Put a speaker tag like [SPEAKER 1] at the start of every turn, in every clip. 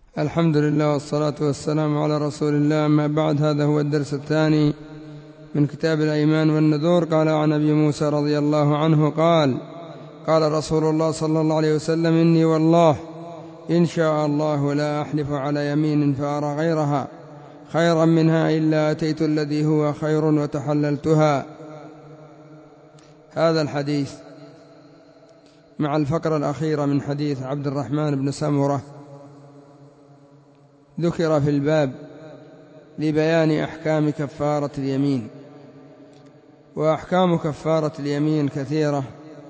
[SPEAKER 1] الحمد لله والصلاة والسلام على رسول الله. أما بعد، هذا هو الدرس الثاني من كتاب الأيمان والنذور. قال عن أبي موسى رضي الله عنه قال رسول الله صلى الله عليه وسلم: إني والله إن شاء الله لا أحلف على يمين فأرى غيرها خيرا منها إلا أتيت الذي هو خير وتحللتها. هذا الحديث مع الفقرة الأخيرة من حديث عبد الرحمن بن سمرة ذكر في الباب لبيان أحكام كفارة اليمين. وأحكام كفارة اليمين كثيرة،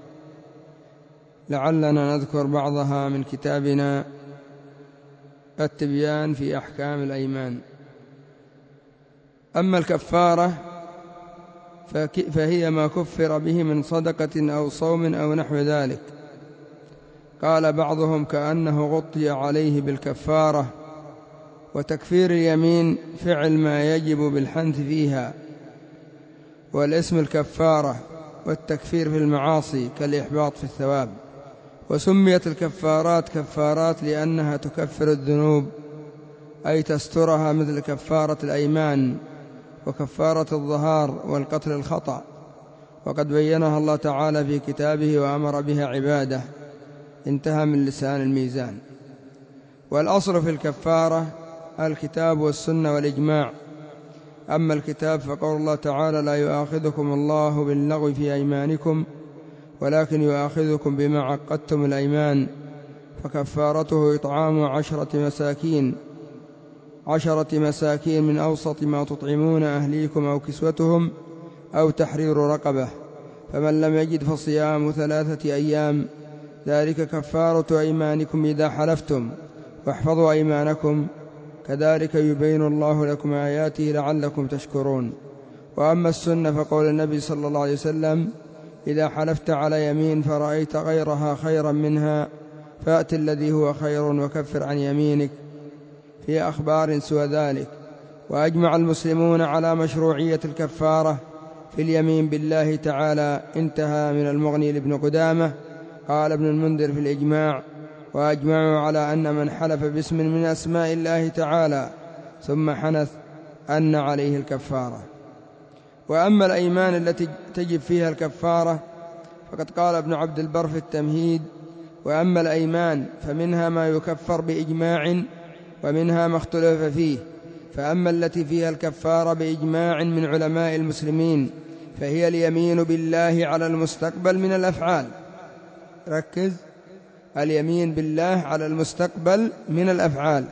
[SPEAKER 1] لعلنا نذكر بعضها من كتابنا التبيان في أحكام الأيمان. أما الكفارة فهي ما كفر به من صدقة أو صوم أو نحو ذلك. قال بعضهم: كأنه غطي عليه بالكفارة. وتكفير اليمين فعل ما يجب بالحنث فيها، والاسم الكفارة، والتكفير في المعاصي كالإحباط في الثواب. وسميت الكفارات كفارات لأنها تكفر الذنوب، أي تسترها، مثل كفارة الأيمان وكفارة الظهار والقتل الخطأ، وقد بينها الله تعالى في كتابه وأمر بها عباده. انتهى من لسان الميزان. والأصل في الكفارة الكتاب والسنة والإجماع. أما الكتاب فقول الله تعالى: لا يؤاخذكم الله باللغو في أيمانكم ولكن يؤاخذكم بما عقدتم الأيمان، فكفارته إطعام 10 مساكين من أوسط ما تطعمون أهليكم أو كسوتهم أو تحرير رقبة، فمن لم يجد فصيام 3 أيام، ذلك كفارة أيمانكم إذا حلفتم، واحفظوا أيمانكم، كذلك يبين الله لكم آياته لعلكم تشكرون. وأما السنة فقول النبي صلى الله عليه وسلم: إذا حلفت على يمين فرأيت غيرها خيرا منها فأت الذي هو خير وكفر عن يمينك، في أخبار سوى ذلك. وأجمع المسلمون على مشروعية الكفارة في اليمين بالله تعالى. انتهى من المغني لابن قدامة. قال ابن المنذر في الإجماع: وأجمعوا على أن من حلف باسم من أسماء الله تعالى ثم حنث أن عليه الكفارة. وأما الأيمان التي تجب فيها الكفارة فقد قال ابن عبد البر في التمهيد: وأما الأيمان فمنها ما يكفر بإجماع ومنها ما اختلف فيه. فأما التي فيها الكفارة بإجماع من علماء المسلمين فهي اليمين بالله على المستقبل من الأفعال. ركز: اليمين بالله على المستقبل من الأفعال.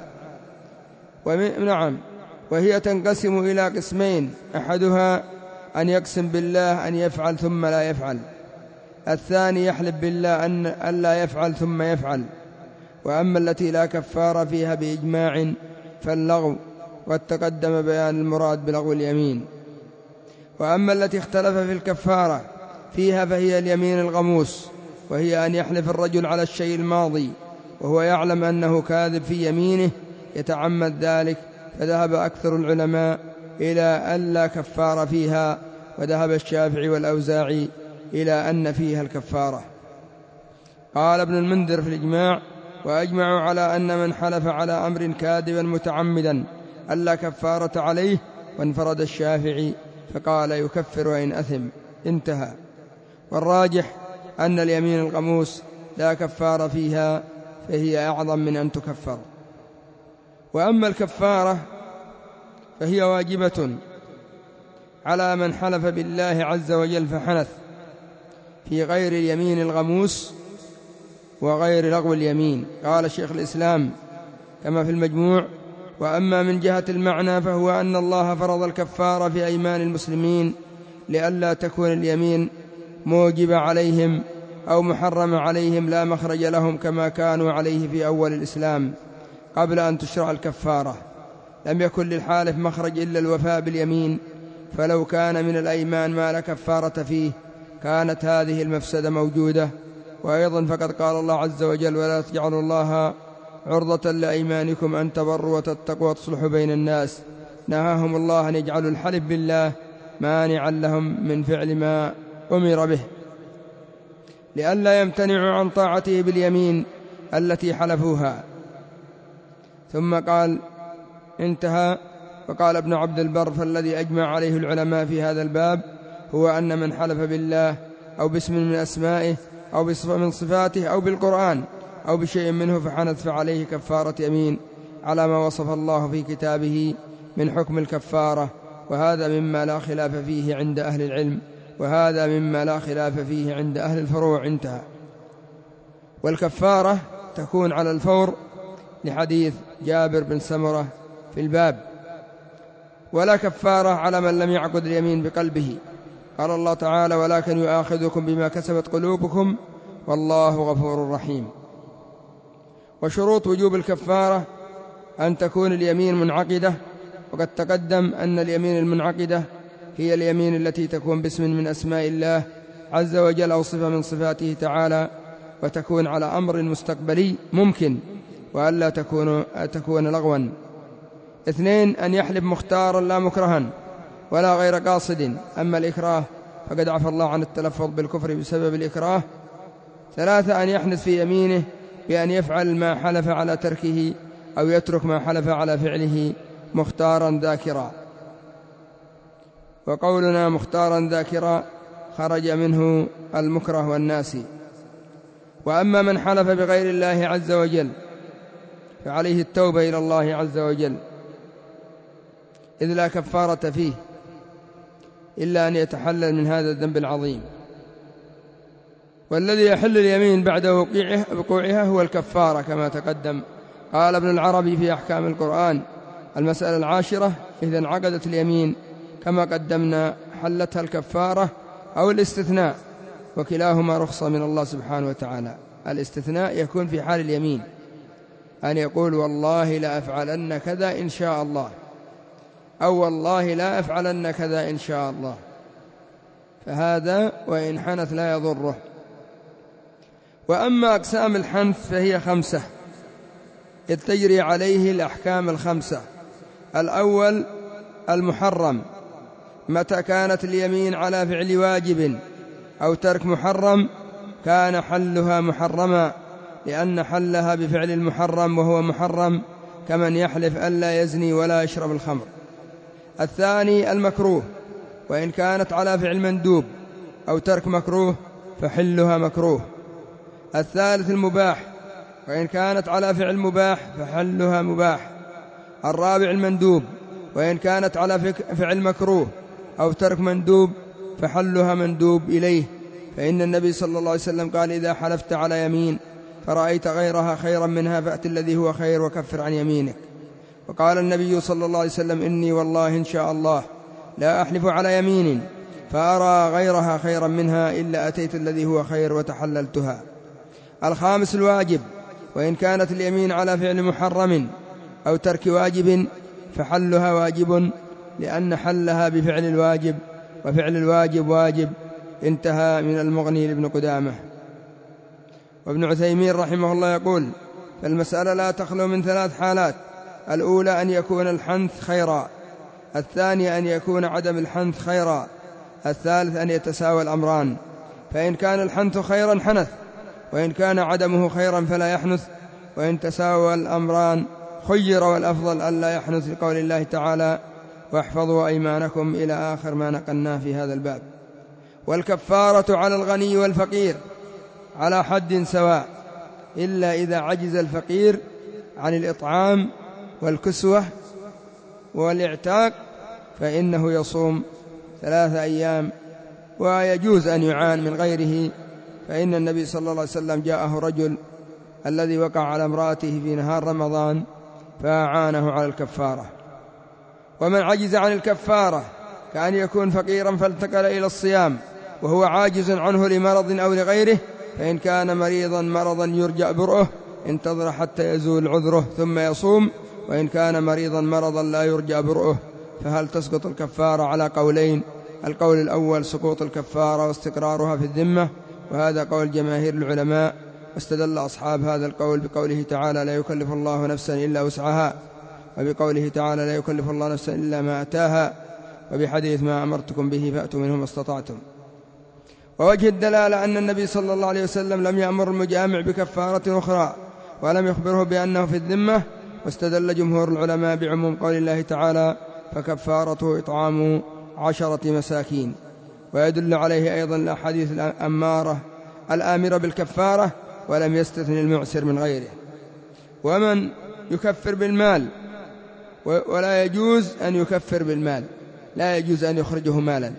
[SPEAKER 1] وهي تنقسم إلى قسمين: أحدها أن يقسم بالله أن يفعل ثم لا يفعل، الثاني يحلف بالله أن لا يفعل ثم يفعل. وأما التي لا كفار فيها بإجماع فاللغو، قد تقدم بيان المراد بلغو اليمين. وأما التي اختلف في الكفارة فيها فهي اليمين الغموس، وهي أن يحلف الرجل على الشيء الماضي وهو يعلم أنه كاذب في يمينه يتعمد ذلك، فذهب أكثر العلماء إلى أن لا كفار فيها، وذهب الشافعي والأوزاعي إلى أن فيها الكفارة. قال ابن المنذر في الإجماع: وأجمعوا على أن من حلف على أمر كاذبا متعمدا ألا كفارة عليه، وانفرد الشافعي فقال: يكفر وإن أثم. انتهى. والراجح أن اليمين الغموس لا كفار فيها، فهي أعظم من أن تكفر. وأما الكفارة فهي واجبة على من حلف بالله عز وجل فحنث في غير اليمين الغموس وغير لغو اليمين. قال شيخ الإسلام كما في المجموع: وأما من جهة المعنى فهو أن الله فرض الكفارة في أيمان المسلمين لئلا تكون اليمين موجب عليهم أو محرم عليهم لا مخرج لهم، كما كانوا عليه في أول الإسلام قبل أن تشرع الكفارة. لم يكن للحالف مخرج إلا الوفاء باليمين، فلو كان من الأيمان ما لا كفارة فيه كانت هذه المفسدة موجودة. وأيضا فقد قال الله عز وجل: ولا تجعلوا الله عرضة لأيمانكم أن تبروا وتتقوا وتصلحوا بين الناس. نهاهم الله أن يجعلوا الحلف بالله مانعا لهم من فعل ما أمر به، لئلا يمتنعوا عن طاعته باليمين التي حلفوها. ثم قال انتهى. وقال ابن عبد البر: فالذي أجمع عليه العلماء في هذا الباب هو أن من حلف بالله أو باسم من أسمائه أو بصفة من صفاته أو بالقرآن أو بشيء منه فحنث فعليه كفارة يمين على ما وصف الله في كتابه من حكم الكفارة، وهذا مما لا خلاف فيه عند أهل العلم، وهذا مما لا خلاف فيه عند أهل الفروع. انتهى. والكفارة تكون على الفور لحديث جابر بن سمرة في الباب. ولا كفارة على من لم يعقد اليمين بقلبه. قال الله تعالى: ولكن يؤاخذكم بما كسبت قلوبكم والله غفور رحيم. وشروط وجوب الكفارة أن تكون اليمين منعقدة، وقد تقدم أن اليمين المنعقدة هي اليمين التي تكون باسم من أسماء الله عز وجل أو صفة من صفاته تعالى، وتكون على أمر مستقبلي ممكن، وألا تكون لغوا. 2 أن يحلف مختارا لا مكرها ولا غير قاصد. أما الإكراه فقد عفى الله عن التلفظ بالكفر بسبب الإكراه. 3 أن يحنث في يمينه بأن يفعل ما حلف على تركه أو يترك ما حلف على فعله مختارا ذاكرا. وقولنا مختارا ذاكرا خرج منه المكره والناسي. وأما من حلف بغير الله عز وجل فعليه التوبة إلى الله عز وجل، إذ لا كفارة فيه إلا أن يتحلل من هذا الذنب العظيم. والذي يحل اليمين بعد وقوعها هو الكفارة كما تقدم. قال ابن العربي في أحكام القرآن: المسألة 10: إذا انعقدت اليمين كما قدمنا حلتها الكفارة أو الاستثناء، وكلاهما رخصة من الله سبحانه وتعالى. الاستثناء يكون في حال اليمين، أن يقول: والله لا أفعلن كذا إن شاء الله، أو والله لا أفعلن كذا إن شاء الله، فهذا وإن حنث لا يضره. وأما أقسام الحنث فهي 5، إذ تجري عليه الأحكام 5. الأول المحرم، متى كانت اليمين على فعل واجب أو ترك محرم كان حلها محرما، لأن حلها بفعل المحرم وهو محرم، كمن يحلف ألا يزني ولا يشرب الخمر. الثاني المكروه، وإن كانت على فعل مندوب أو ترك مكروه فحلها مكروه. الثالث المباح، وإن كانت على فعل مباح فحلها مباح. الرابع المندوب، وإن كانت على فعل مكروه أو ترك مندوب فحلها مندوب إليه، فإن النبي صلى الله عليه وسلم قال: إذا حلفت على يمين فرأيت غيرها خيرا منها فأت الذي هو خير وكفر عن يمينك. وقال النبي صلى الله عليه وسلم: إني والله إن شاء الله لا أحلف على يمين فأرى غيرها خيرا منها إلا أتيت الذي هو خير وتحللتها. الخامس الواجب، وإن كانت اليمين على فعل محرم أو ترك واجب فحلها واجب، لأن حلها بفعل الواجب، وفعل الواجب واجب. انتهى من المغني لابن قدامة. وابن عثيمين رحمه الله يقول: فالمسألة لا تخلو من 3 حالات: الأولى أن يكون الحنث خيرا، الثاني أن يكون عدم الحنث خيرا، الثالث أن يتساوى الأمران. فإن كان الحنث خيرا حنث، وإن كان عدمه خيرا فلا يحنث، وإن تساوى الأمران خير، والأفضل ألا يحنث، لقول الله تعالى: واحفظوا أيمانكم، إلى آخر ما نقلناه في هذا الباب. والكفارة على الغني والفقير على حد سواء، إلا إذا عجز الفقير عن الإطعام والكسوة والاعتاق فإنه يصوم 3 أيام، ويجوز أن يعان من غيره. فإن النبي صلى الله عليه وسلم جاءه رجل الذي وقع على امرأته في نهار رمضان فأعانه على الكفارة. ومن عجز عن الكفارة كأن يكون فقيرا فالتقل إلى الصيام وهو عاجز عنه لمرض أو لغيره، فإن كان مريضا مرضا يرجى برؤه انتظر حتى يزول عذره ثم يصوم، وإن كان مريضا مرضا لا يرجى برؤه فهل تسقط الكفارة؟ على قولين: القول الأول سقوط الكفارة واستقرارها في الذمة، وهذا قول جماهير العلماء. واستدل أصحاب هذا القول بقوله تعالى: لا يكلف الله نفسا إلا وسعها، وبقوله تعالى: لا يكلف الله نفسا إلا ما أتاها، وبحديث: ما أمرتكم به فأتوا منه ما استطعتم. ووجه الدلالة أن النبي صلى الله عليه وسلم لم يأمر المجامع بكفارة أخرى، ولم يخبره بأنه في الذمة، واستدل جمهور العلماء بعموم قول الله تعالى فكفارته إطعام 10 مساكين، ويدل عليه أيضا الأحاديث الآمرة بالكفارة ولم يستثن المعسر من غيره. ومن يكفر بالمال، ولا يجوز أن يكفر بالمال، لا يجوز أن يخرجه مالا،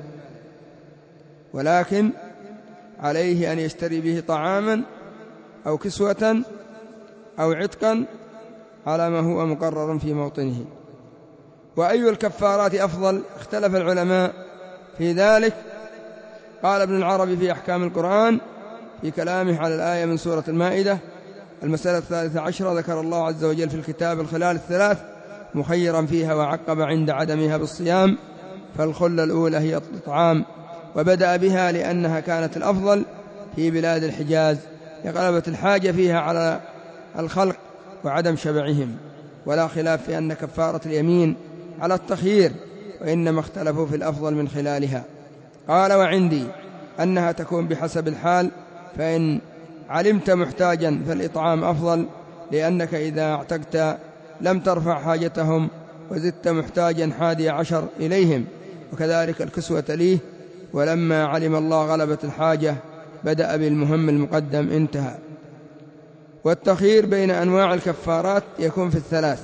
[SPEAKER 1] ولكن عليه أن يشتري به طعاما أو كسوة أو عتقا على ما هو مقرر في موطنه. وأي الكفارات أفضل؟ اختلف العلماء في ذلك. قال ابن العربي في أحكام القرآن في كلامه على الآية من سورة المائدة: المسألة 13 ذكر الله عز وجل في الكتاب الخلال الثلاث مخيرا فيها، وعقب عند عدمها بالصيام، فالخلة الأولى هي الإطعام، وبدأ بها لأنها كانت الأفضل في بلاد الحجاز لغلبة الحاجة فيها على الخلق وعدم شبعهم، ولا خلاف في أن كفارة اليمين على التخيير، وإنما اختلفوا في الأفضل من خلالها. قال: وعندي أنها تكون بحسب الحال، فإن علمت محتاجا فالإطعام أفضل، لأنك إذا اعتقت لم ترفع حاجتهم، وزدت محتاجا 11 إليهم، وكذلك الكسوة ليه، ولما علم الله غلبة الحاجة بدأ بالمهم المقدم. انتهى. والتخيير بين أنواع الكفارات يكون في الثلاث: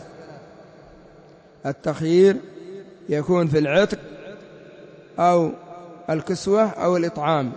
[SPEAKER 1] التخيير يكون في العتق أو الكسوة أو الإطعام،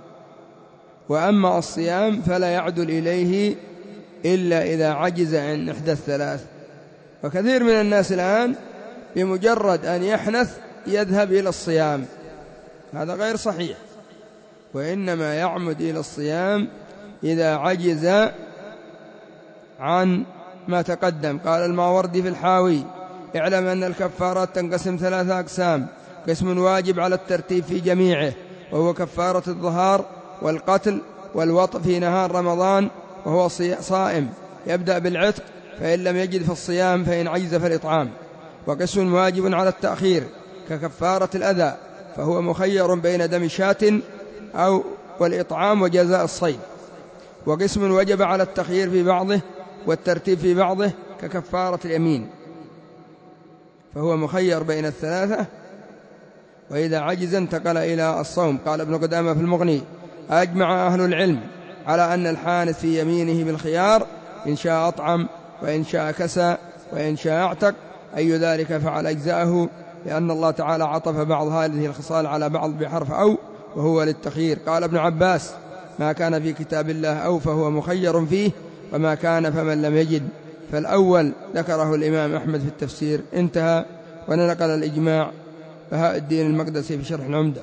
[SPEAKER 1] وأما الصيام فلا يعدل إليه إلا إذا عجز عن إحدى الثلاث. وكثير من الناس الآن بمجرد أن يحنث يذهب إلى الصيام، هذا غير صحيح، وإنما يعمد إلى الصيام إذا عجز عن ما تقدم. قال الماوردي في الحاوي: اعلم أن الكفارات تنقسم 3 أقسام: قسم واجب على الترتيب في جميعه، وهو كفارة الظهار والقتل والوطء في نهار رمضان وهو صائم، يبدأ بالعتق فإن لم يجد فالصيام، فإن عجز فالإطعام. وقسم واجب على التأخير ككفارة الأذى، فهو مخير بين دم شاة أو والإطعام وجزاء الصيد. وقسم وجب على التخيير في بعضه والترتيب في بعضه ككفارة اليمين، فهو مخير بين الثلاثة، وإذا عجز انتقل إلى الصوم. قال ابن قدامة في المغني: أجمع أهل العلم على أن الحانث في يمينه بالخيار، إن شاء أطعم، وإن شاء كسى، وإن شاء اعتق، أي ذلك فعل أجزاءه، لأن الله تعالى عطف بعض هذه الخصال على بعض بحرف أو، وهو للتخيير. قال ابن عباس: ما كان في كتاب الله أو فهو مخير فيه، وما كان فمن لم يجد فالأول ذكره الإمام أحمد في التفسير. انتهى. وننقل الإجماع بهاء الدين المقدسي في شرح العمدة.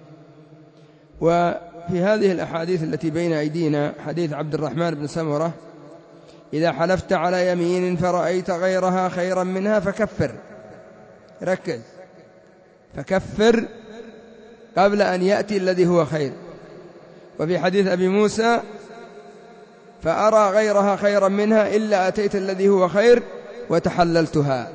[SPEAKER 1] وفي هذه الأحاديث التي بين أيدينا حديث عبد الرحمن بن سمرة: إذا حلفت على يمين فرأيت غيرها خيرا منها فكفر. ركز، فكفر قبل أن يأتي الذي هو خير. وفي حديث أبي موسى: فأرى غيرها خيرا منها إلا أتيت الذي هو خير وتحللتها.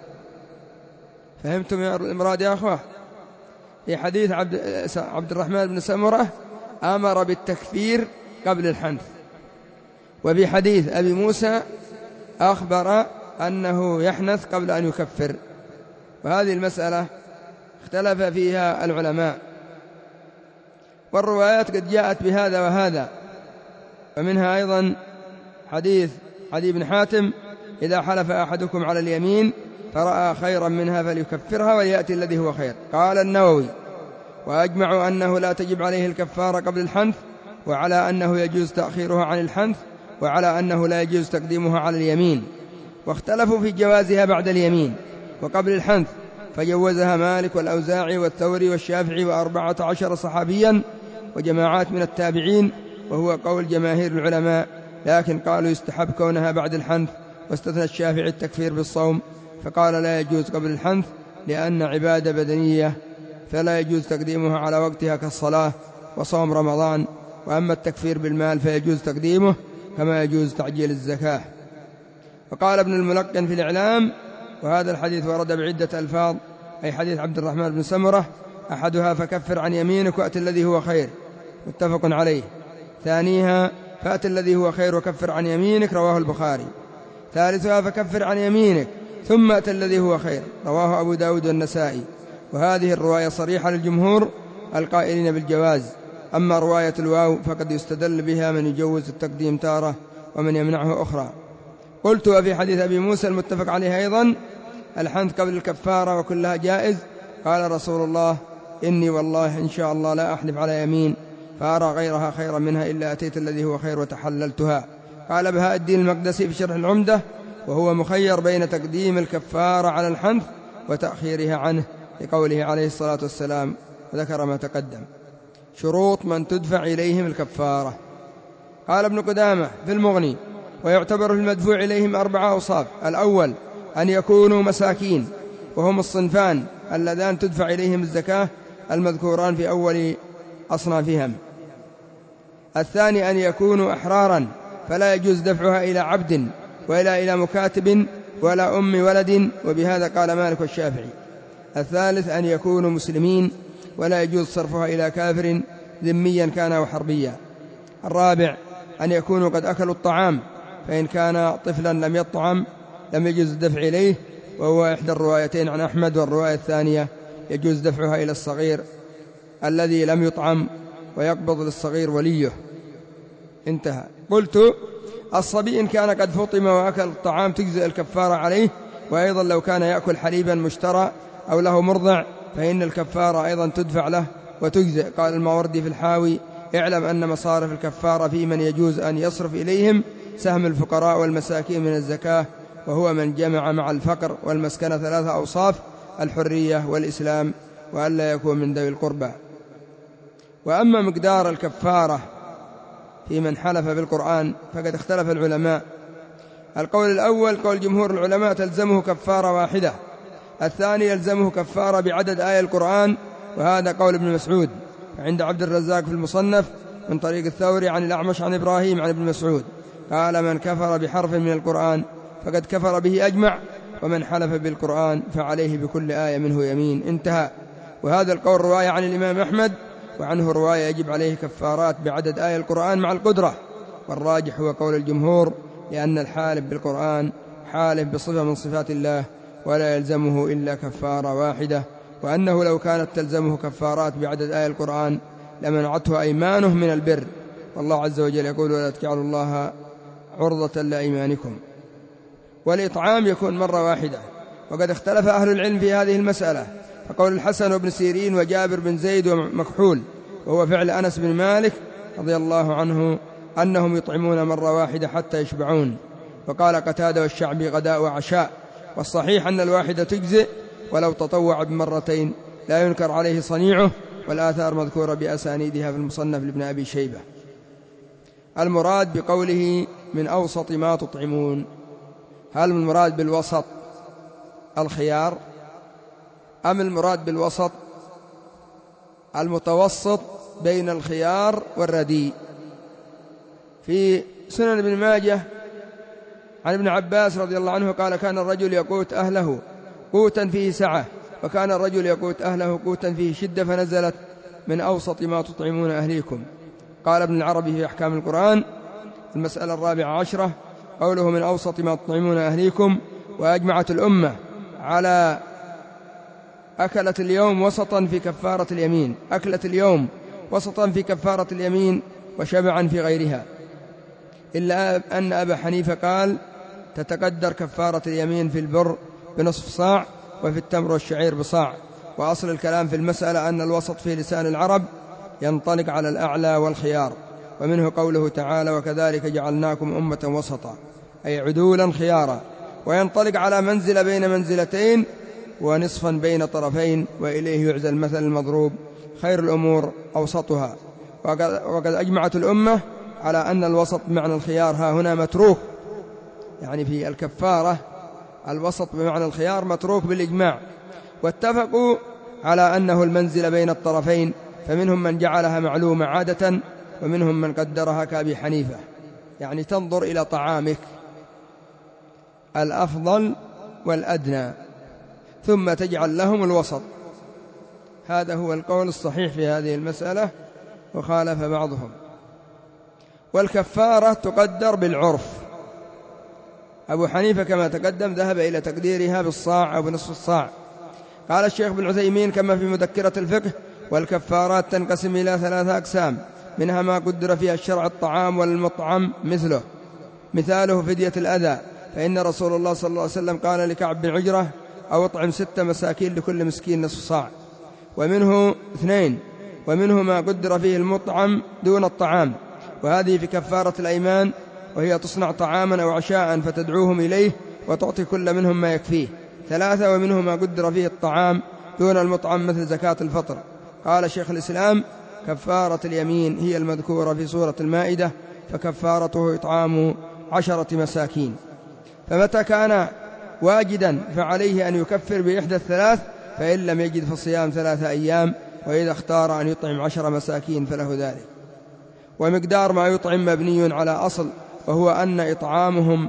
[SPEAKER 1] فهمتم يا المراد يا أخوة؟ في حديث عبد الرحمن بن سمرة أمر بالتكفير قبل الحنث، وفي حديث أبي موسى أخبر أنه يحنث قبل أن يكفر. وهذه المسألة اختلف فيها العلماء، والروايات قد جاءت بهذا وهذا، ومنها أيضا حديث عدي بن حاتم: إذا حلف أحدكم على اليمين فرأى خيرا منها فليكفرها وليأتي الذي هو خير. قال النووي: وأجمعوا أنه لا تجب عليه الكفارة قبل الحنث، وعلى أنه يجوز تأخيرها عن الحنث، وعلى أنه لا يجوز تقديمها على اليمين. واختلفوا في جوازها بعد اليمين وقبل الحنث، فجوزها مالك والأوزاعي والثوري والشافعي و14 صحابيا وجماعات من التابعين، وهو قول جماهير العلماء، لكن قالوا يستحب كونها بعد الحنث. واستثنى الشافعي التكفير بالصوم، فقال لا يجوز قبل الحنث لأن عبادة بدنية، فلا يجوز تقديمها على وقتها كالصلاة وصوم رمضان. وأما التكفير بالمال فيجوز تقديمه كما يجوز تعجيل الزكاة. وقال ابن الملقن في الإعلام: وهذا الحديث ورد بعدة ألفاظ، أي حديث عبد الرحمن بن سمرة: أحدها فكفر عن يمينك وأت الذي هو خير، متفق عليه. ثانيها فأت الذي هو خير وكفر عن يمينك، رواه البخاري. ثالثها فكفر عن يمينك ثم أتى الذي هو خير. رواه أبو داود والنسائي. وهذه الرواية صريحة للجمهور القائلين بالجواز. أما رواية الواو فقد يستدل بها من يجوز التقديم تارة ومن يمنعه أخرى. قلت: وفي حديث أبي موسى المتفق عليه أيضا الحنث قبل الكفارة وكلها جائز. قال رسول الله: إني والله إن شاء الله لا أحلف على يمين فأرى غيرها خيرا منها إلا أتيت الذي هو خير وتحللتها. قال بهاء الدين المقدسي في شرح العمدة: وهو مخير بين تقديم الكفارة على الحنث وتأخيرها عنه لقوله عليه الصلاة والسلام، وذكر ما تقدم. شروط من تدفع إليهم الكفارة. قال ابن قدامة في المغني: ويعتبر في المدفوع إليهم 4 أوصاف. الأول أن يكونوا مساكين، وهم الصنفان اللذان تدفع إليهم الزكاة المذكوران في أول أصنافهم. الثاني أن يكونوا أحرارا، فلا يجوز دفعها إلى عبد ولا إلى مكاتب ولا أم ولد، وبهذا قال مالك والشافعي. الثالث أن يكونوا مسلمين، ولا يجوز صرفها إلى كافر ذميا كان وحربيا. الرابع أن يكونوا قد أكلوا الطعام، فإن كان طفلا لم يطعم لم يجوز الدفع إليه، وهو إحدى الروايتين عن أحمد، والرواية الثانية يجوز دفعها إلى الصغير الذي لم يطعم ويقبض للصغير وليه. انتهى. قلت: الصبي إن كان قد فطم وأكل الطعام تجزئ الكفارة عليه، وأيضا لو كان يأكل حليبا مشترى أو له مرضع فإن الكفارة أيضا تدفع له وتجزئ. قال الماوردي في الحاوي: اعلم أن مصارف الكفارة في من يجوز أن يصرف إليهم سهم الفقراء والمساكين من الزكاة، وهو من جمع مع الفقر والمسكنة 3 أوصاف: الحرية والإسلام وألا يكون من ذوي القربى. وأما مقدار الكفارة في من حلف بالقرآن فقد اختلف العلماء. القول الأول قول جمهور العلماء: تلزمه كفارة واحدة. الثاني يلزمه كفارة بعدد آية القرآن، وهذا قول ابن مسعود. عند عبد الرزاق في المصنف من طريق الثوري عن الأعمش عن إبراهيم عن ابن مسعود قال: من كفر بحرف من القرآن فقد كفر به أجمع، ومن حلف بالقرآن فعليه بكل آية منه يمين. انتهى. وهذا القول رواية عن الإمام أحمد، وعنه رواية يجب عليه كفارات بعدد آية القرآن مع القدرة. والراجح هو قول الجمهور، لأن الحالف بالقرآن حالف بصفة من صفات الله، ولا يلزمه إلا كفارة واحدة، وأنه لو كانت تلزمه كفارات بعدد آية القرآن لمنعته أيمانه من البر. والله عز وجل يقول: ولا تجعلوا الله عرضة لأيمانكم. والإطعام يكون مرة واحدة. وقد اختلف أهل العلم في هذه المسألة، فقول الحسن وابن سيرين وجابر بن زيد ومكحول، وهو فعل أنس بن مالك رضي الله عنه، أنهم يطعمون مرة واحدة حتى يشبعون. وقال قتادة والشعبي: غداء وعشاء. والصحيح أن الواحدة تجزئ ولو تطوع بمرتين، لا ينكر عليه صنيعه، والآثار مذكورة بأسانيدها في المصنف لابن أبي شيبة. المراد بقوله من أوسط ما تطعمون، هل المراد بالوسط الخيار، أم المراد بالوسط المتوسط بين الخيار والرديء؟ في سنن ابن ماجه عن ابن عباس رضي الله عنه قال: كان الرجل يقوت أهله قوتا فيه سعة، وكان الرجل يقوت أهله قوتا فيه شدة، فنزلت من أوسط ما تطعمون أهليكم. قال ابن العربي في أحكام القرآن المسألة 14 قوله من أوسط ما تطعمون أهليكم: وأجمعت الأمة على أكلة اليوم وسطا في كفارة اليمين، أكلة اليوم وسطا في كفارة اليمين وشبعا في غيرها، إلا أن أبا حنيفة قال: تتقدر كفارة اليمين في البر بنصف صاع، وفي التمر والشعير بصاع. وأصل الكلام في المسألة أن الوسط في لسان العرب ينطلق على الأعلى والخيار، ومنه قوله تعالى: وكذلك جعلناكم أمة وسطا، أي عدولا خيارا، وينطلق على منزل بين منزلتين ونصفا بين طرفين، وإليه يعزى المثل المضروب: خير الأمور أوسطها. وقد أجمعت الأمة على أن الوسط بمعنى الخيار ها هنا متروك، يعني في الكفارة الوسط بمعنى الخيار متروك بالإجماع، واتفقوا على أنه المنزل بين الطرفين، فمنهم من جعلها معلومة عادة، ومنهم من قدرها كأبي حنيفة، يعني تنظر إلى طعامك الأفضل والأدنى ثم تجعل لهم الوسط. هذا هو القول الصحيح في هذه المسألة، وخالف بعضهم. والكفارة تقدر بالعرف، أبو حنيفة كما تقدم ذهب إلى تقديرها بالصاع أو بنصف الصاع. قال الشيخ بن عثيمين كما في مذكرة الفقه: والكفارات تنقسم إلى 3 أقسام، منها ما قدر فيها الشرع الطعام والمطعم مثاله فدية الأذى، فإن رسول الله صلى الله عليه وسلم قال لكعب بن عجرة: أو اطعم 6 مساكين لكل مسكين نصف صاع. ومنه 2، ومنه ما قدر فيه المطعم دون الطعام، وهذه في كفارة الأيمان، وهي تصنع طعاما أو عشاء فتدعوهم إليه وتعطي كل منهم ما يكفيه. 3، ومنه ما قدر فيه الطعام دون المطعم مثل زكاة الفطر. قال شيخ الإسلام: كفارة اليمين هي المذكورة في سورة المائدة، فكفارته إطعام 10 مساكين. فمتى كان واجدا فعليه أن يكفر بإحدى الثلاث، فإن لم يجد فصيام 3 أيام، وإذا اختار أن يطعم 10 مساكين فله ذلك. ومقدار ما يطعم مبني على أصل، وهو أن إطعامهم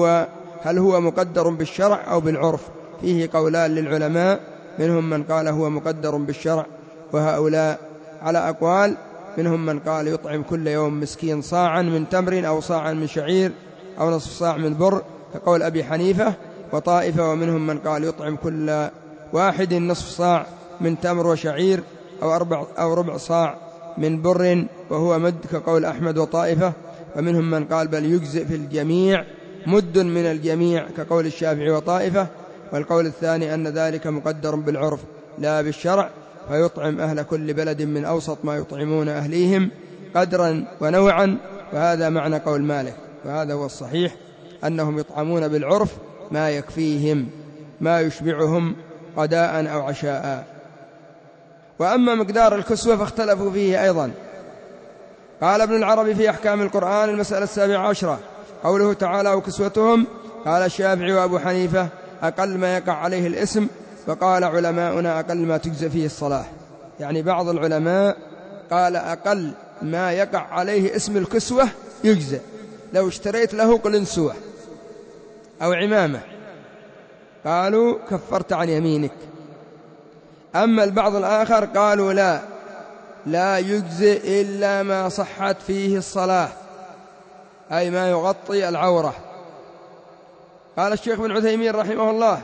[SPEAKER 1] هل هو مقدر بالشرع أو بالعرف؟ فيه قولان للعلماء، منهم من قال هو مقدر بالشرع، وهؤلاء على أقوال: منهم من قال يطعم كل يوم مسكين صاعا من تمر أو صاعا من شعير أو نصف صاع من بر كقول أبي حنيفة وطائفة، ومنهم من قال يطعم كل واحد نصف صاع من تمر وشعير أو ربع صاع من بر وهو مد كقول أحمد وطائفة، ومنهم من قال بل يجزئ في الجميع مد من الجميع كقول الشافعي وطائفة. والقول الثاني أن ذلك مقدر بالعرف لا بالشرع، فيطعم أهل كل بلد من أوسط ما يطعمون أهليهم قدرا ونوعا، وهذا معنى قول مالك. وهذا هو الصحيح، أنهم يطعمون بالعرف ما يكفيهم، ما يشبعهم غداء أو عشاء. وأما مقدار الكسوة فاختلفوا فيه أيضا. قال ابن العربي في أحكام القرآن: المسألة 17 قوله تعالى: وكسوتهم. قال الشافعي وأبو حنيفة: أقل ما يقع عليه الاسم، وقال علماؤنا: أقل ما تجزى فيه الصلاة. يعني بعض العلماء قال أقل ما يقع عليه اسم الكسوة يجزى، لو اشتريت له قلنسوة أو عمامة قالوا كفرت عن يمينك. أما البعض الآخر قالوا لا يجزئ إلا ما صحت فيه الصلاة، أي ما يغطي العورة. قال الشيخ بن عثيمين رحمه الله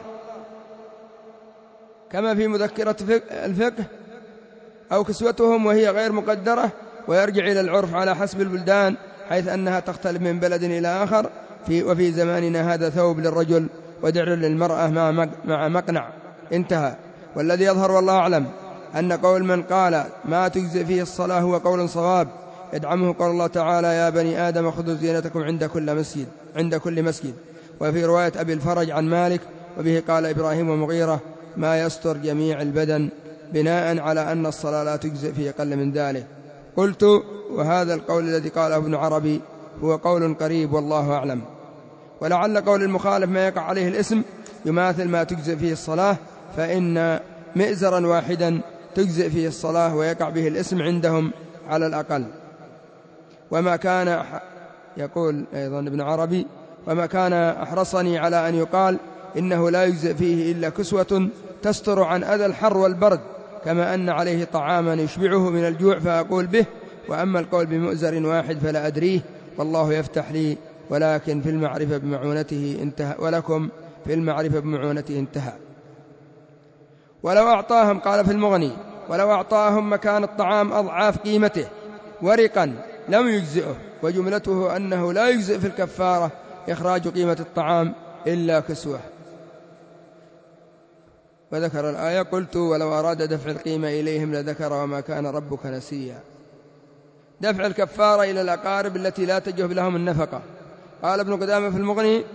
[SPEAKER 1] كما في مذكرة الفقه: أو كسوتهم وهي غير مقدرة، ويرجع إلى العرف على حسب البلدان، حيث أنها تختلف من بلد إلى آخر. وفي زماننا هذا ثوب للرجل ودرع للمرأة مع مقنع، انتهى. والذي يظهر والله أعلم أن قول من قال ما تجزئ فيه الصلاة هو قول صواب، يدعمه قول الله تعالى: يا بني آدم خذوا زينتكم عند كل مسجد. وفي رواية أبي الفرج عن مالك: وبه قال إبراهيم ومغيرة: ما يستر جميع البدن، بناء على أن الصلاة لا تجزئ في أقل من ذلك. قلت: وهذا القول الذي قاله ابن عربي هو قول قريب والله أعلم. ولعل قول المخالف ما يقع عليه الاسم يماثل ما تجزئ فيه الصلاة، فإن مئزرا واحدا تجزئ فيه الصلاة ويقع به الاسم عندهم على الأقل. وما كان يقول أيضا ابن عربي: وما كان أحرصني على أن يقال إنه لا يجزئ فيه إلا كسوة تستر عن أذى الحر والبرد، كما أن عليه طعاما يشبعه من الجوع فأقول به. وأما القول بمؤزر واحد فلا أدريه، والله يفتح لي، ولكن في المعرفة بمعونته انتهى، ولكم في المعرفة بمعونته انتهى. ولو أعطاهم، قال في المغني: ولو أعطاهم مكان الطعام أضعاف قيمته ورقا لم يجزئه، وجملته أنه لا يجزئ في الكفارة إخراج قيمة الطعام إلا كسوة. وذكر الآية: قلت ولو أراد دفع القيمة إليهم لذكر وما كان ربك نسيا. دفع الكفارة إلى الأقارب التي لا تجب لهم النفقة. قال ابن قدامة في المغني: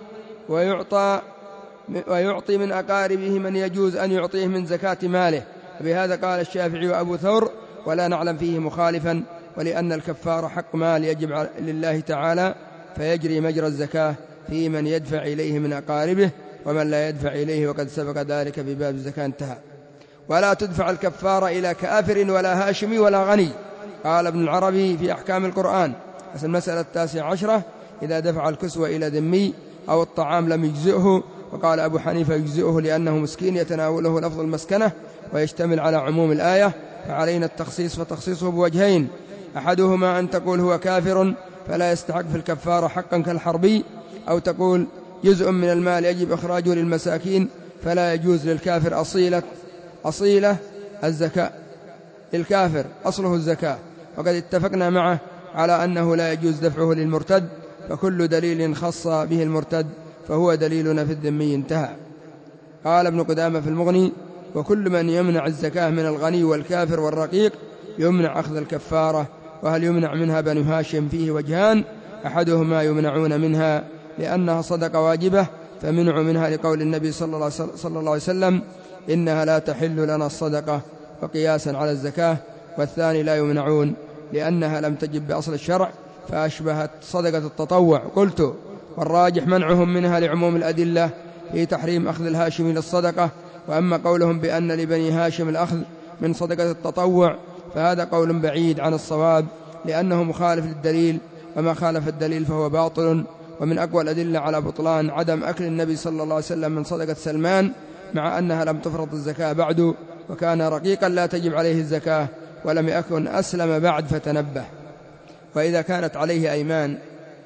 [SPEAKER 1] ويعطي من أقاربه من يجوز أن يعطيه من زكاة ماله. وبهذا قال الشافعي وأبو ثور، ولا نعلم فيه مخالفا، ولأن الكفارة حق مال يجب لله تعالى، فيجري مجرى الزكاة في من يدفع إليه من أقاربه ومن لا يدفع إليه، وقد سبق ذلك في باب الزكاة انتهى. ولا تدفع الكفارة إلى كافر ولا هاشمي ولا غني. قال ابن العربي في أحكام القرآن: المسألة 19 إذا دفع الكسوة إلى ذمي أو الطعام لم يجزئه. وقال أبو حنيفة: يجزئه لأنه مسكين يتناوله لفظ المسكنة ويشتمل على عموم الآية، فعلينا التخصيص، فتخصيصه بوجهين: أحدهما أن تقول هو كافر فلا يستحق في الكفارة حقا كالحربي، أو تقول جزء من المال يجب إخراجه للمساكين، فلا يجوز للكافر أصيلة الزكاة. للكافر أصله الزكاة، وقد اتفقنا معه على أنه لا يجوز دفعه للمرتد، فكل دليل خص به المرتد فهو دليلنا في الذمي. انتهى. قال ابن قدامة في المغني: وكل من يمنع الزكاة من الغني والكافر والرقيق يمنع أخذ الكفارة. وهل يمنع منها بنو هاشم؟ فيه وجهان: أحدهما يمنعون منها لأنها صدقة واجبة فمنعوا منها لقول النبي صلى الله عليه وسلم: إنها لا تحل لنا الصدقة، وقياسا على الزكاة. والثاني لا يمنعون لأنها لم تجب بأصل الشرع فأشبهت صدقة التطوع. قلت: والراجح منعهم منها لعموم الأدلة في تحريم أخذ الهاشمي للصدقة. وأما قولهم بأن لبني هاشم الأخذ من صدقة التطوع فهذا قول بعيد عن الصواب، لأنه مخالف للدليل، وما خالف الدليل فهو باطل. ومن أقوى الأدلة على بطلان عدم أكل النبي صلى الله عليه وسلم من صدقة سلمان، مع أنها لم تفرض الزكاة بعد، وكان رقيقا لا تجب عليه الزكاة، ولم يكن أسلم بعد فتنبه. وإذا كانت عليه أيمان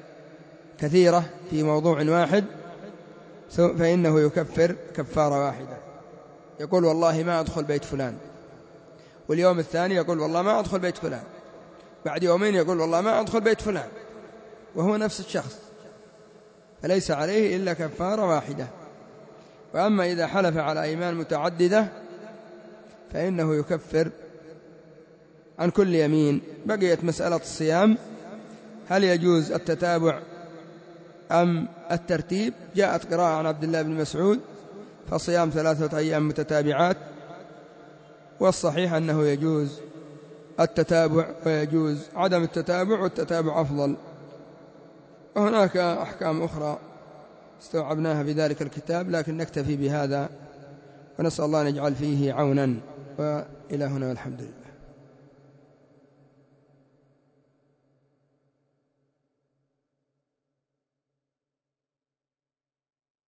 [SPEAKER 1] كثيرة في موضوع واحد فإنه يكفر كفارة واحدة، يقول: والله ما أدخل بيت فلان، واليوم الثاني يقول: والله ما أدخل بيت فلان، بعد يومين يقول: والله ما أدخل بيت فلان، وهو نفس الشخص، فليس عليه إلا كفارة واحدة. وأما إذا حلف على أيمان متعددة فإنه يكفر عن كل يمين. بقيت مسألة الصيام: هل يجوز التتابع أم الترتيب؟ جاءت قراءة عن عبد الله بن مسعود: فصيام 3 أيام متتابعات. والصحيح أنه يجوز التتابع ويجوز عدم التتابع، والتتابع أفضل. وهناك أحكام أخرى استوعبناها في ذلك الكتاب، لكن نكتفي بهذا، ونسأل الله أن يجعل فيه عونا. وإلى هنا والحمد لله.